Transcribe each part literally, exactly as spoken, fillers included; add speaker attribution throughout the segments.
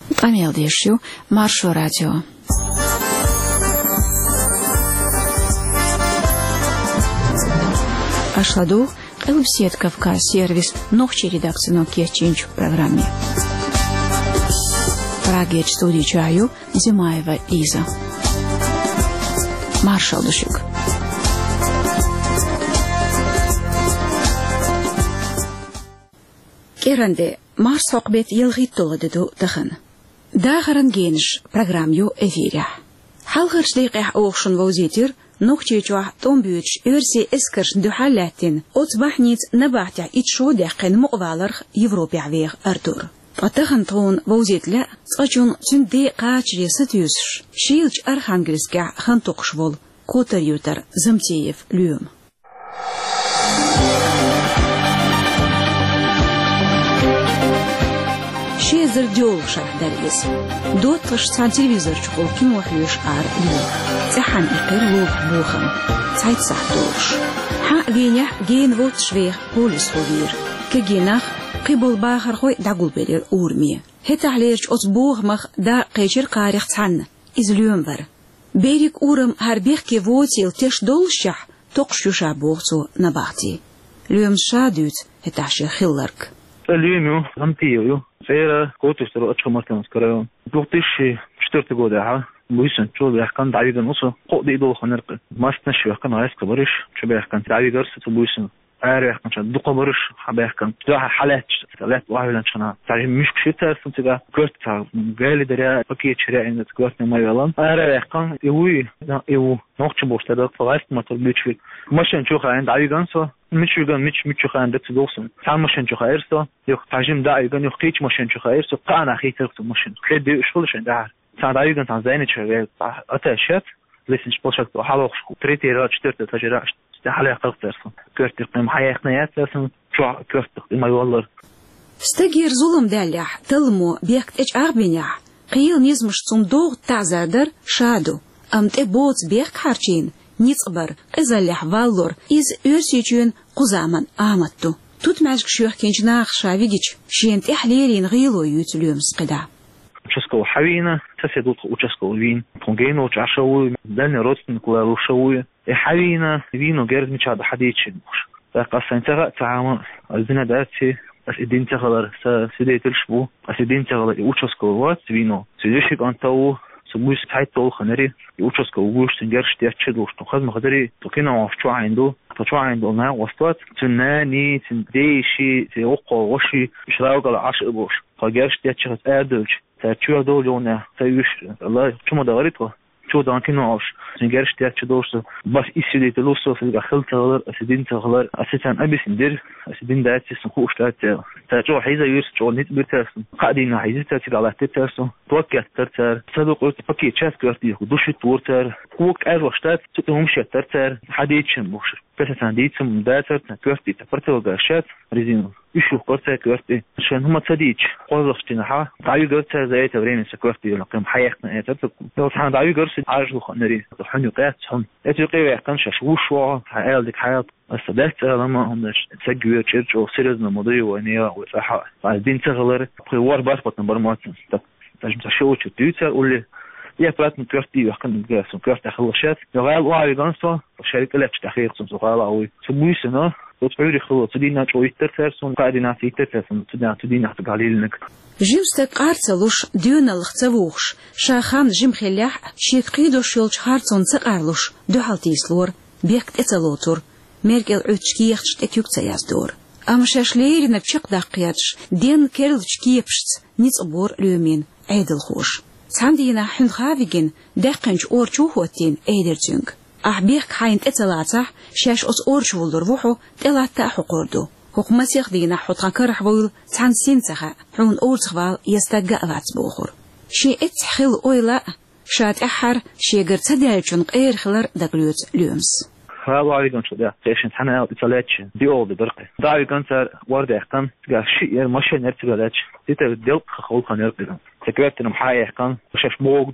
Speaker 1: Камел Дешью, Маршо Радио. Ашладу, Элбсет Кавказ сервис, ногче редакцию Кечинч в программе. Прагеч студии чаю, Зимаева Лиза. Маршал Душюк. Керанде, Марс Хокбет Елгитола деду Дахан. Дахаран Генш, программю эфиря. Халгар шлейках оушен воузитир, نوكتيجوا تومبيوتش إرسي إسكرش دحالاتين أصبحنيت نبعتع إتشودع قن مقبالرخ يوروبي عويغ أردور فتخن طون ووزيت لا تقجون تندي قاچري ستيوسش شيلج أرخانجلسكع خنطقشبول كوتر يوتر زمتيف اليوم شيزر ديول شرح داريس دوت قش تاع تلفزيون شغل كيما وحيوش عار اليوم تحن إقر روح بوخم تايت سحتوش حق جينيح جين فوت شويخ بوليس خوير كجيناخ قبل باخر خوي دعقل بيلير أورمية هتا عليرش أصبوغ مخ دا قيشر قاريخ تحن إز اليوم بر بيريك أورم هربيخ كي فوتيل تش دولشح تقشو شابوغتو نبعتي اليوم شادوت هتا عشي خلرك
Speaker 2: اليوم غمتيو سيرة كوتش ترى أشخاص مركز كرايون دوتيش شترت جودها بويسن شو بيحكم دعيد النص قد يدور خنرق ما استنشوا يحكم عايز كبرش شو بيحكم دعيد جرس تبويسن عارف يحكم شو دقة برش حب يحكم ده حالات حالات واحد لانشنا تعرف مش كشيتة سنتجا كرت تاع قال دريا بكيت شراء إن تكرت ما يلام عارف يحكم يوي يو نقش بوش تدا فغاست ما تربيش فيك مش نشوف عند دعيد جنسه مش يقول مش مش شو خان دكتور دوسن تعال مش نشوف خيرته يق تعجم دا يقول يقيش مش نشوف خيرته قانا خي تركته مش كده شغلش عندها تعال دعيد جنس عن زينة شغال أتاشات ليش بوشك وحلوش تريتي راج ترت تجراش استحالة قلترسن كرت قيم حياة قنيات لسن شو كرت ما يولر
Speaker 1: استجير ظلم دالح تلمو بيكت إج أغبينيح قيل نيزمش صندوق تعزادر شادو أم تبوت بيك حرشين نيصبر إزالح والور إز يرسيجون قزامن آمتو توت ماجك شوخ كينج ناخ شاويجيش شينت إحليلين غيلو يوتليوم سقدا
Speaker 2: Участковый حوينا تسيدوت участковый вин конгейно чашовый дальний родственник лушовый и حوينا вино герд мечада хадичин قصة انتغى تعامل الزنا داتي أسيدين تغلر سيدي تلشبو أسيدين تغلر участковый وات вино سيديشك أنتو سبويس تحيط طول خنري участковый وش تنجرش تياتشدوش تخذ مقدري تقينا وفشو عنده فشو عنده ما وسطات تناني تنديشي تيوقع وشي شراوغل عشق بوش فجرش تياتشغل آدلش تشو دولونا تيوش الله شو ما داريته شو دانكينوش نجارش تياتش دوش بس إسيدي تلوسو في الداخل تغلر أسيدين تغلر أسيتان أبي سندير أسيدين داتي سنخوش تات تاجو حيزة يرس شو نيت بيرتاسن قاعدين حيزة تاتي على تتاسن توكت ترتر صدق قلت بكي تشاف كرتي دوش تورتر كوك أروش تات تتهم شات ترتر حديتشن بوش بس تنديتم داتر تكرتي تفرتو قاشات ريزينو يشوف قرتي كرتي عشان هما تصديق قرصتنا ها تعيو قرتي زي تبرين سكرتي لقيم حياتنا ترتب لو تحن تعيو قرصي عاجلو خنري تحنو قاتهم اتقي يحكمش شوشوا حيال ديك حياه السدات لما هم تسجلوا تشيرش او سيرزنا مضي ونيا وصحه عايزين تغلر قوار باس بطن برمات تجم تشوش تيوتر قول يا برات مكرتي يحكم جاس مكرتي خلصات يغال واعي جانسو الشركه لا تحقيق سمسوقالا او سمويسنا وتبعيري خلص تدينا شوي ترسون قاعدين في ترسون تدينا تدينا تقاليلنك
Speaker 1: جيمستك ارتلوش ديونا الختووش شاخان جيم خلاح شيقيدو شولش هارتون تقارلوش دو حالتيسلور بيكت اتلوتور ميركل عوتشكيخش تكيوكتا يازدور ام شاشليرنا بشق داقياتش دين كيرلشكيبشت نيصبور ليومين عيدل خوش ساندينا حن خافيجين داقنج اورچو هوتين ايدرتونغ أحبيك حين اتلاتح شاش أس أورش ولدر وحو تلاتا حقوردو حكم مسيخ دينا حطا كرح بول تحن سينتخا حون أورتخوال يستقى وات بوخور شي اتحخل أويلا شات أحر شي قرتدالشون قير خلر دقلوت ليومس
Speaker 2: هذا عليكم شو ده عشان حنا اتلاتش دي أول بدرقة ده عليكم صار ورد يحكم تقع شيء ماشي نرتجلاتش تيتا بديل خول خنرتجل تكرت إنه محايا يحكم وشاش موق دوا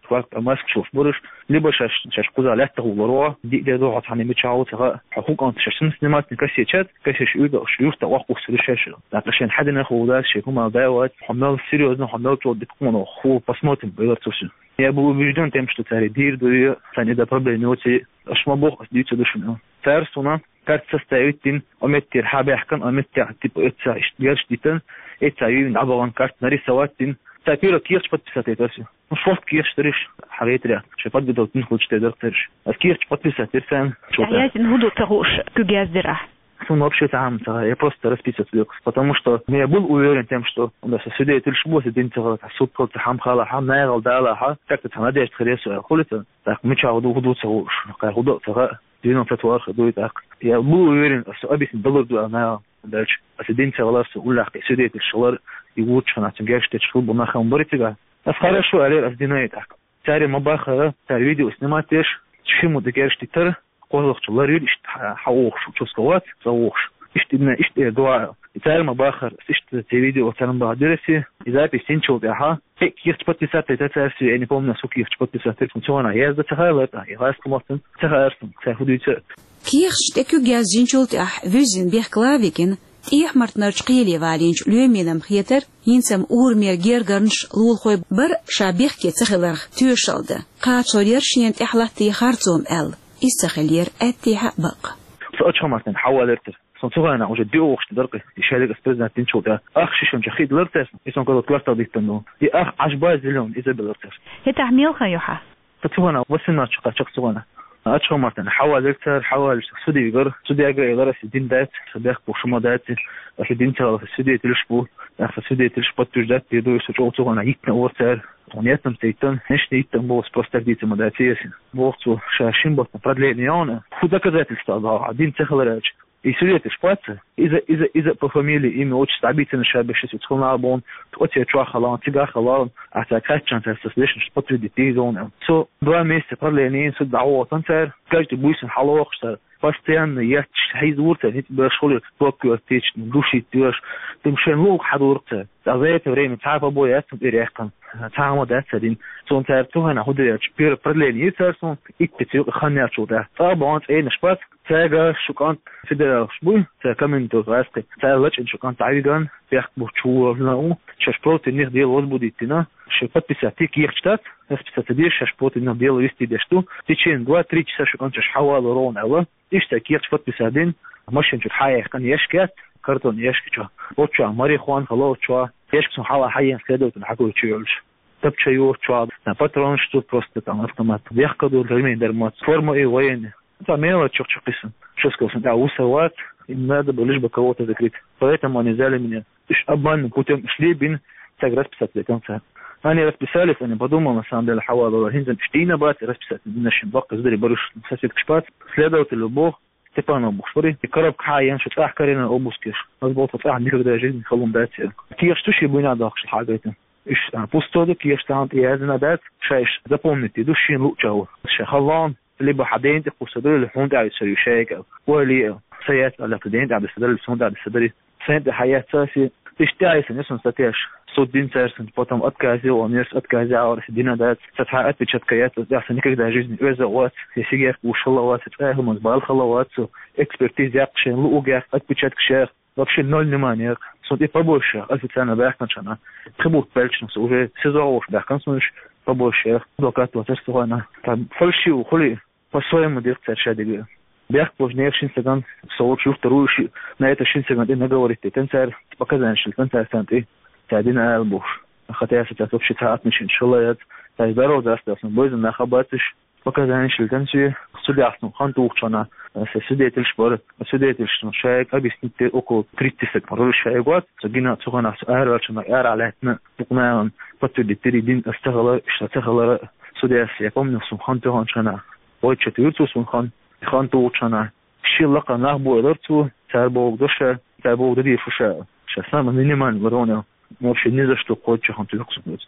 Speaker 2: وقت ماسك شوف برش ليبا شاش شاش قزا لا تغولروا دي دي دوغ تاني متشاو تغا حقوق انت شاش سنمات نكسيتشات كسيش يودا شيوف تواقف سلشاش عشان حد ناخذ ده شيء هما داوات حمل سيريوز حمل تو دكمونو خو باسموت بيرتوش يا ابو بيجدون تمشي تاري دير دو ثاني ده بروبلم نوتي اش ما بوخ دي تدشنا تارسونا كارت سستايتين امتير حابه يحكم امتير تيب اتسا اشتياش ديتن اتسا يين عبوان كارت ناري سواتين تاكيرو كيرش подписатетasi مش وقت كيرش تريش حاجات ريا شفت بدو تنخل تقدر ترش كيرش подписатетсан
Speaker 3: я нуду тагуш кугаздира
Speaker 2: он вообще там я просто расписываю потому что я был уверен тем что у нас сюда ты лишь будет день целый суд кол хам хала хам найл дала ха так ты надеешь хресу холится так мы чау ду ду цау как ду цага дин фатвар ду так я был уверен что объяснить доллар она дальше а день целый ула сюда ты шалар и лучше на тем что что бы нахам боритега а хорошо але раздинает так царе мабаха царь видео снимаешь чему ты говоришь ты قولخشلار يشت حوخش وشوسكوات صوخش اشتنا اشت دعاء يتعلم ما باخر اشت تريدي وتعلم بعدرسي اذا بيسنشو بها كيف تبتسات تتعرف يعني بومنا سو كيف تبتسات فونكسيونا يا ذا تخيلت يا هاسكماتن تخيرتم تاخديت
Speaker 1: كيف شتكو جازينشولت اح فيزن بيخكلافيكن إيه مرتنرش قيلي والينش لومينم خيتر ينسم أور مير جيرغرنش لول خوي بر شابيخ كي تخلرخ تيوشالده قاعد صورير شينت إحلاتي خارتوم ال إستخلير أتيها بق.
Speaker 2: سأتش مرتين حول إرتر. سنتوغا أنا وجد ديو وقت درقي يشارك أستاذنا تنشو ده أخ شيشم جخيد لرتر إسم كذا كلاستر ديتنو دي أخ عشباز زلون إذا بلرتر.
Speaker 3: هي تعميل خيوحة.
Speaker 2: تتوغا وسنا شقة شخص توغا. أتش مرتين حول إرتر حول سودي يجر سودي أجا يجر سدين دات سباق بوشما دات سدين ترى في السودي تلشبو في السودي تلشبو تجدات يدو يسوع توغا يكنا ورتر. Понятно, что нечто это было просто где-то модатеси. Богцу шашим бот на продление она. Ху доказательства да, один цехларач. И сюда ты шпаца, из-за из-за из-за по фамилии имя отчество обидно шабе шесть схона бон, отец чахалан, тигахалан, а так качан это слышишь, что подтвердить зона. Со два месяца продление суд дало танцер, каждый буйся халох, что постоянно я хайзурта, не тебе школе блокируешь течь, души тешь, ты мшен лук хадурта. За это время цапа боя это перехкан. تعامل دستين سون ترتوه أنا هدي بير برلين يترسون إكتيو خانيات شوده طبعا إيه نشبت تاجا شكان في ده شبوي تكمن تغاسك تاجش إن شكان تعيدان بيحكوا شو لناو ششبروت النير ديال وزبوديتنا شفت بساتيك يختات ناس بساتدير ششبروت النير ديال يستي دشتو تيجين دوا تري تسا شكان تشحوال رون أول إيش تكير شفت بسادين مش نشوف حياة كان يشكات كرتون يشكتشوا وتشوا ماريخوان خلاص تشوا يشكتشوا حوا حياة سيدو تنحكوا تشيلش تبشيو تشوا نبترون شتو просто там автомат بيحكدوا الرمين درمات форму и военные там мелочь чуть-чуть писан что сказать да усоват им надо было лишь бы кого-то закрыть поэтому они взяли меня обманным путем шли бин так расписать до конца они расписались они подумал на самом деле حوالي هنزل штина бат расписать нашим бак сдали барыш сосед шпат следователь бог Степанов Бушфори, и коробка хаян, что так карина обускиш. Нас было так никогда в жизни холом дать. Киев что еще бы надо хагать. Иш пустое, киев что он я знаю дать. Шесть запомните, душин лучше. Шахалан, либо حدين تقصدوا الفوند على السرير شيء ولي سيات على حدين على السدر الفوند على السدر سنت حياة ساسي تشتاي سنسون ستيش صوت دين سرسن потом отказы он есть отказы а дина дать сатха отпечаткает я никогда в жизни из-за вот если я ушел вот это мы сбал халават экспертиза акшен лугах отпечаток шех вообще ноль внимания сот и побольше официально бахначана требует пельчнус уже сезон бахкансуш побольше адвокат вот это она там фальшивый хули по-своему директор шадига бях позже шинсаган соучу вторую на это шинсаган и наговорит тенцер показания что тенцер станты تعدينا البوش خطيئة ستاتوبشي تعات مش إن شاء الله يد تايدارو داسته أصلا بويزن نخباتش وكذا شلتنشي سودي أصلا خانتو وخشانا سودي تلشبار سودي تلشتن شايك أبي سنتي أكو تريتيسك مرور الشايقات سجينا تسوغانا سؤال والشنا يار عليهتنا بقناعا بطو دي تري دين استغلا اشتغلا سودي أسيقوم نفسهم خانتو خانشانا بويتش تيرتو سون خان خانتو وخشانا شيل لقا نخبو إدارتو تاربو دوشا تاربو ددي فشا شاسنا من نيمان ورونا вообще ни за что хочешь он тебе кусок.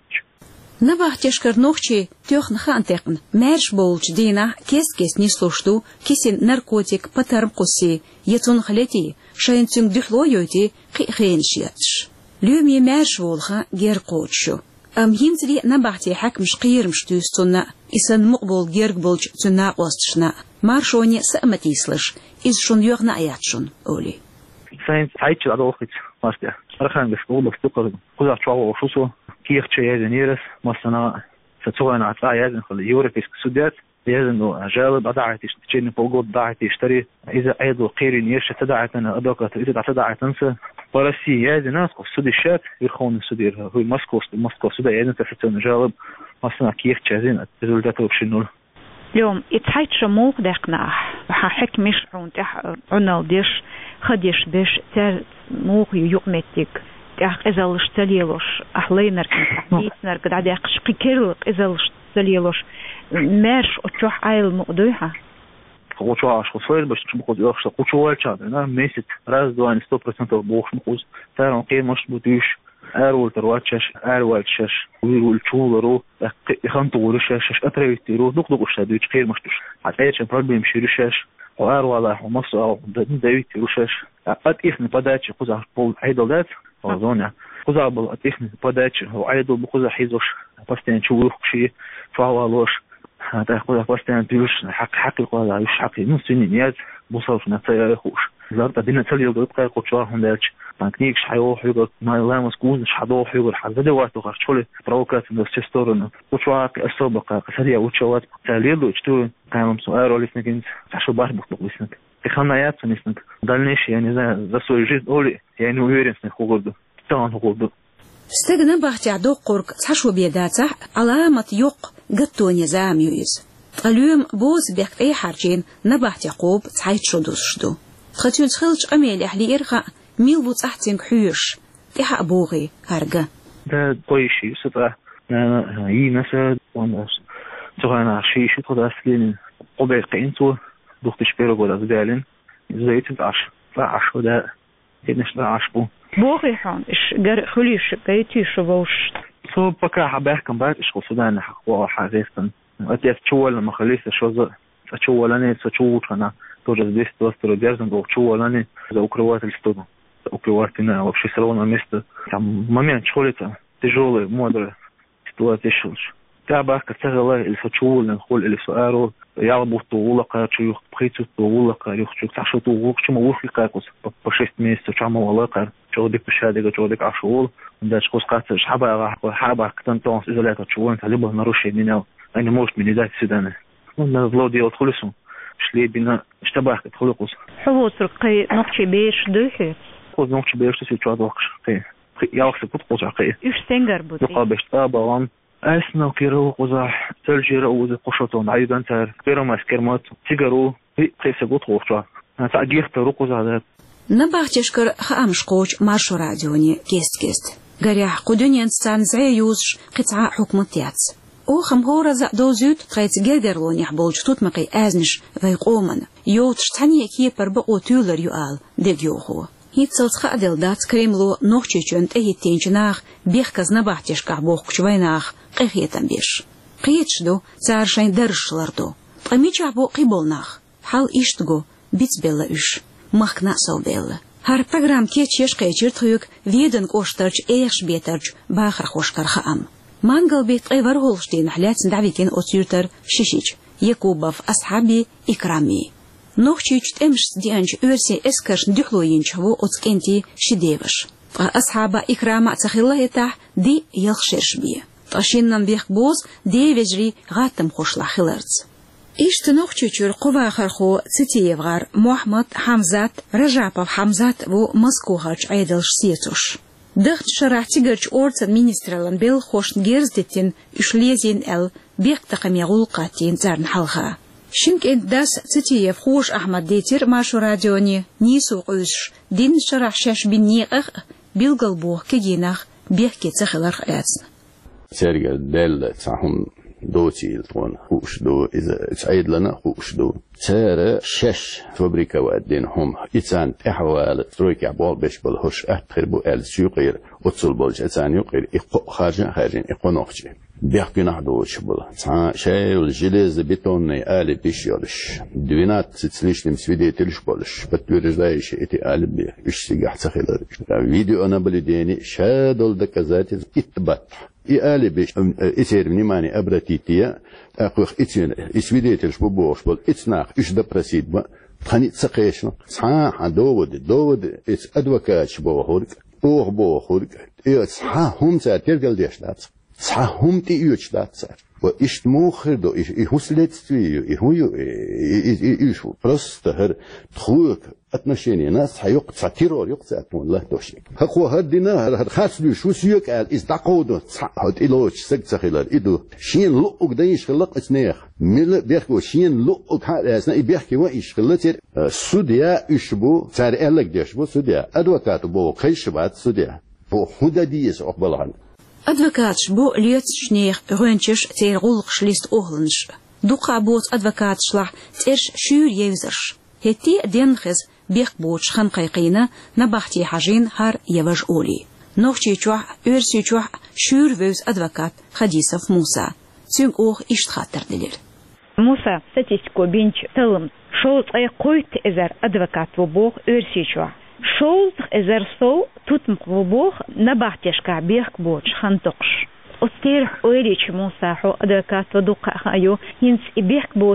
Speaker 1: Набах тяжкар ногчи тёх нахантекн мерш болч дина кес-кес не слушту кисин наркотик патарм куси етун халети шаинцин духло йоти қиқен шиятш. Люми мерш волха гер кочу. أم هينزلي نبعتي حك مش قير مش توستنا إسان مقبول جيرق بولج تنا وستشنا مارشوني سأمتي سلش إز شون يغنى آياتشون أولي
Speaker 2: ساينس هايتش الأدوخت ماشتة رخان بسقول بفتقر كذا شو وشوسو كيف شيء يزنيرس مثلا فتوغن عطاء يزن خل يوريكس سودات يزن جالب أدعتي تشين فوقود دعتي يشتري إذا أيضا قيرين يرش تدعتنا أدوكت إذا تدعتنسا برسي يزن ناس قصد الشات يرخون السودير هو مسكوس مسكوس سودا يزن تفتون جالب مثلا كيف تشازين الريزولتات وبشنول
Speaker 3: اليوم اتحيت شموخ دقناح وححك مش عون تح عنال ديش خديش ديش تر موخ يقمتك تح إزالش تليلوش أحلينر كنتحديثنر قد عدي أقشقي كيرلق إزالش تليلوش مارش أتروح عيل مقدوحة
Speaker 2: قوتوا عاش خصوصا باش تبقوا يخش قوتوا والشاب أنا ميست راز دوان ستة بالمئة بوخش مقوز ترى قيم مش بديش أرول ترواتشش أرول شش ويرول شولرو يخنطوا رشش أتريتيرو دق دق الشديد خير مشتش عتايش بربي مشي رشش وأرولا ومص أو دايت رشش أتيخني بدأتش قزع بول عيدلات وزونة قزع بول أتيخني بدأتش وعيدل بقزع حيزوش بستين شو شيء فعوالوش هذا قزع بستين تيوش حق حق قزع يش حق نصين نيات بوصل نتايا يخوش زارت دينا تلي يبقى قطشوا هندالش تانكنيك شحيوح يقول ما لا مسكون شحدوح يقول حزدي وقته خشولي بروكات من السيستورن وشوا السابق قصدي وشوات تاليدو اشتو كانوا سؤال ولا سنكين عشان باش بطلق لسنك تخنايات سنسنك دالنيش يعني ذا ذا سويجيت اولي يعني ويرنس نخوغدو تان خوغدو
Speaker 1: استغنى بحتي عدو قرق تحشو بيداته علامة يق قطوني زاميويز اليوم بوز بيك اي حرجين نبحت يقوب تحيت شدوس شدو تخطيو تخلج أميل أحلي إرخاء ميل بوت أحتين حيوش تيحا أبوغي هرقا
Speaker 2: ده قويشي سطرة أنا هاي نسا وانا تغانا شي شو تغدا أسلين قبل قينتو دوخت شبيرو ولا زدالين زي تدعش فعش ودا يدنش دعش بو
Speaker 3: بوغي حان إش جر خليش قيتي شبوش
Speaker 2: سو بكا حباحكم بعد إش قصدان حقوا حقيقة أتيت شوال لما خليت شوزة شوالاني سشووشنا توجد ديست وستر بيرزن دو شوالاني за укрыватель студу укрывательная вообще салона место там момент школица тяжелый мудрый ситуация шулш تابع كتغلا الفشول نقول السؤال يعربوا طولقة شيوخ بخيتوا طولقة يخشوا تحشوا طولق شو ما وصل كاكوس بشيست ميست شو ما ولاقة شو ديك بشهادة شو ديك عشول ده شخص قاتل شحبة راح حابة كتن تونس إذا لا تشوفون تلبه نروش منه أنا موش من ذات السودان ولا فلودي أدخلسون شلي بنا اشتباه تدخلقوس
Speaker 3: حوص رقي نقشي بيش دوحي
Speaker 2: خذ نقشي بيش تسي شو دوقش قي ياخذ بتقوس عقي
Speaker 3: إيش تنجر بودي
Speaker 2: يقابش تابا وان أسنا كيرو قزح تلجير أوز قشطون عيدا تر كيرو مسكرمات تيجرو في قيس قط قوشة تعجير ترو قزح
Speaker 1: نبغى تشكر خامش قوش مارشو راديوني كيست كيست قريح قدوني انسان زي يوزش قطعة حكم التياتس او خمغورة زا دوزيوت تغيت جيرجرلون يحبول جتوت مقي آزنش ذي قومن يوتش تاني كي بربقو تولر يوال ديل يوهو هيتسلت خادل دات كريملو نوخشيشون تهي تينجناخ بيخ كز نباحتيش كعبوخ كشويناخ قيخيتن بيش قيتشدو تارشين درشلردو تغميش عبو قيبولناخ حال إشتغو بيتس بيلا إش مخ ناسل بيلا هر программ كيتشيش قيتشير تخيوك فيدن كوشترج إيخش بيترج باخر خوشكر خام مانجل بيت غير هولشتين حلات ندعبيكين أوتيوتر شيشيج يكوبف أصحابي إكرامي نوخشيج تمش ديانج أرسي إسكرش ندخلو ينشهو أتكنتي شديبش أصحاب إكرام تخيله يتاح دي يلخشرش بيه تغشينن بيخ بوز دي وجري غاتم خوشلا خلرز إيش تنوخشيجر قوة خرخو تتيف غار محمد حمزات رجابов حمزات و مسكوهاج عيدلش سيتوش دخت شرح تيجرج أورت مينسترالن بيل خوش نجيرزدتين إشليزين ال بيق تقمي غلقاتين زارن حلخا شنك انت داس تتيف خوش أحمد ديتر ماشو راديوني نيسو قوش دين شرح شاش بنيقخ بيلقلبوه كجيناخ بيق كتخلرخ آتسن
Speaker 4: سيرجع دل تاعهم دوتي الطون خوش دو إذا تعيد لنا خوش دو سارة شش فابريكا وادين هم إنسان أحوال ترويك عبال بيش بالهش أتخربو آل سيقير أتصل بولش أتانيو غير إقو خارجين خارجين إقو نوخجي بيحكي نحدوش بلا شاي والجليز بيتوني آلي بيشيولش دوينات تتسليش لمسويدي تلش بولش بتورجلايش إتي آلي بيه إش سيجاح تخيلر فيديو أنا بلديني شادول دكازاتي إتبات إيالي بيش إسير منيماني أبراتيتيا أقوخ إتين إسويدي تلش ببوش بول إتناخ إش دبرسيد با تخاني تسقيشنا صحاح دود دود إس أدوكاتش بوخورك أوخ بوخورك إيه صحاح هم سار تلقل ديش دات صحاح هم تيوش دات سار وإش موخر دو إش إهوس لتسويو إهويو إيشو просто هر تخوك отношения нас حيوق تساتيرور يوق تساتون الله توشي هقو هردنا هر خاصلو شو سيوك قال إز دقودو هاد إلوش سك تخيلر إدو شين لؤك دايش خلق إسنيخ مل بيحكو شين لؤك حال أسنا بيحكي وإيش خلتير سوديا إشبو سار إلك ديشبو سوديا أدوكاتو بو خيشبات سوديا بو هدا ديس أقبلان
Speaker 1: Advokaat bo liet sneer röntjes ter rolks list oglens. Duqa boot advokaat slag ters shuur jevzers. Heti denges biechboot schan qayqina na bachti hajin har yevaj oli. Nochtje chwa ursi chwa shuur weus advokaat Khadisov Musa. Sung oog isht khater dilir.
Speaker 3: Musa statistico binch telm sholt ay qoyt ezer advokaat wo boog ursi chwa. شولت إزرسو توت مقبوخ نبعتش كعبيخ بوش خنطقش أستيرح أوريش موساحو أدركات ودوقع خايو ينس إبيخ بوش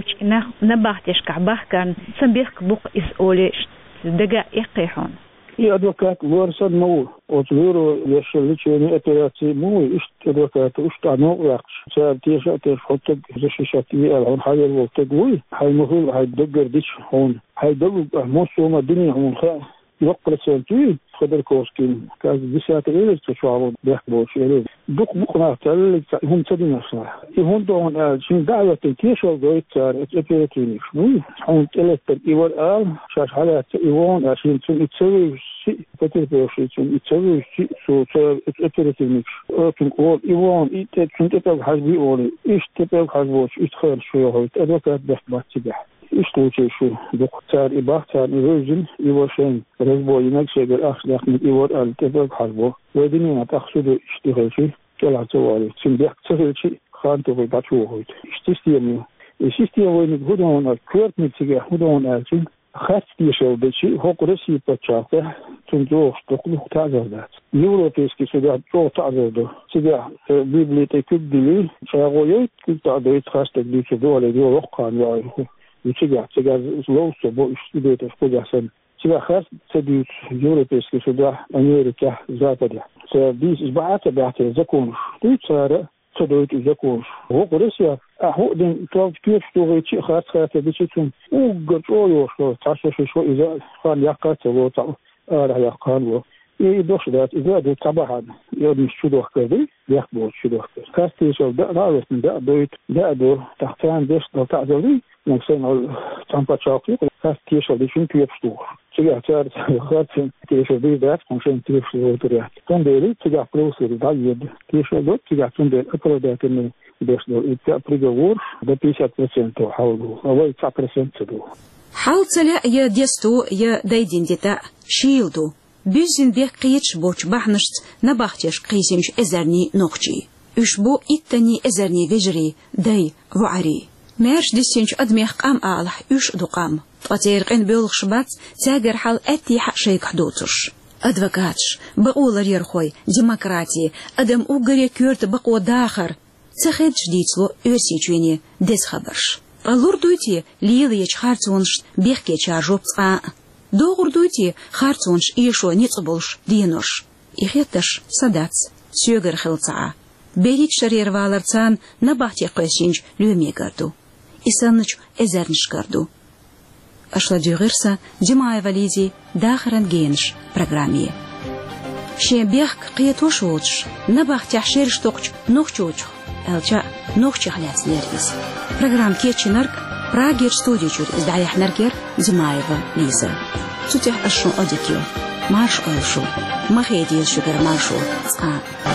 Speaker 3: نبعتش كعبه كان سنبيخ بوق إسئوليش دقا إقيحون
Speaker 5: إي أدوكات ورسان مو وتغيرو يشلتشيني أتراتي مو إشت أدوكات إشت عنوق يقش سأل تيشا تيش خطق زشيشاتي الهون حاجر وقتقوي حي مخيل حي دقر ديش هون حي دقر موسوما دنيا هون خا يوقل سنتي خدر كوسكين كاز بيسات غير تشعر بيحبوش غير دوق بقنا تل هم تدين صح يهون دون شين دعوة تيشو دويت صار اتيتيني شوي هم تلت ايور ال شاش حالات ايوان عشان تسوي شيء فترة شيء تسوي شيء سو اتيتيني اوتن اول ايوان ايت كنت تبغى حاجبي اول ايش تبغى حاجبوش ادخل شويه هو ادوكات بيحبات تبح إشتوتي شو دكتور إباحتار إيروجن إيوشين رزبو ينكشي بالأخلاق من إيور التبق حربو ودنيا تقصد إشتغلشي كلا توالي تنبيح تسهلشي خانتو بيباتشو هويت إشتستيامي إشتستيامي نتهدون الكورت نتسيجي هدون ألشي خاستي شو بشي هو قرسي بتشاقه تنجوش تقلق تعذردات يوروبيسكي سيدا جو تعذردو سيدا بيبليتي كبدلي شاغويت كل تعذرت خاستك ديكي دولي ديو وقان يعيهو يتجع تجع لوسو بو إشتبيت أشكو حسن تجع خاص تديت يوروبيسكي سدا أمريكا زاتدي سبيس إسبعات بعت زكون تيت سارة تدويت زكون هو قرصيا أهو دين توف كيف توغيتي خاص خاص بيشتون وقرطو يوشو تعشش شو إذا خان يقات وو تع آره يقان وو يدوش ذات إذا دو طبعا يودي شدوه كذي يخبر شدوه كذي خاص تيشو دا نعرف من دا دويت دا دو تحتان ديش دو تعذري نفسنا التامبا شاقي خاص تيشو دي شون كيف شدوه تجاه تار خاص تيشو دي ذات كونشين كيف شدوه تريات تنديري تجاه فلوسي دا يد تيشو دو تجاه تندير أكرو دات إني ديش دو إتجاه بريجور دا بيشات برسنتو حاولو أو يتسع برسنتو
Speaker 1: حاول تلا يا ديستو يا دايدين ديتا شيلدو بيزن بيك قيتش بوش بحنشت نباختيش قيسمش ازرني نوخجي اشبو اتني ازرني فيجري داي وعري مارش ديسينش ادميخ قام آلح اش دو قام تغتيرقين بيولغ شبات تاقر حال اتي حق شيك حدوتش ادفاكاتش بقولر يرخوي ديمقراطي ادم اوغري كورت بقو داخر تخيد جديتلو ارسي جويني ديس خبرش الور دويتي ليلي يجخارتونش بيخكي تشارجوب تقا دوغر دويتي خارتونش إيشو نيتبولش دينوش إخيتش صداتس سيوغر خلطعا بيريت شرير والرتان نباحتي قيسينج لومي قردو إسانج إزرنش قردو أشلا ديغرسا جماعي واليزي داخران جينش برغرامية شي بيخك قيتوش ووتش نباحتي حشيرش توقش نوخچوچ ألچا نوخچي خليات ليريز برغرام كيتشي نرك براغير ستوديو جور إزدعي حنركير زمايفا ليزا تتح أشو أدكيو مارش ألشو ما خيديل شكر مارشو تقام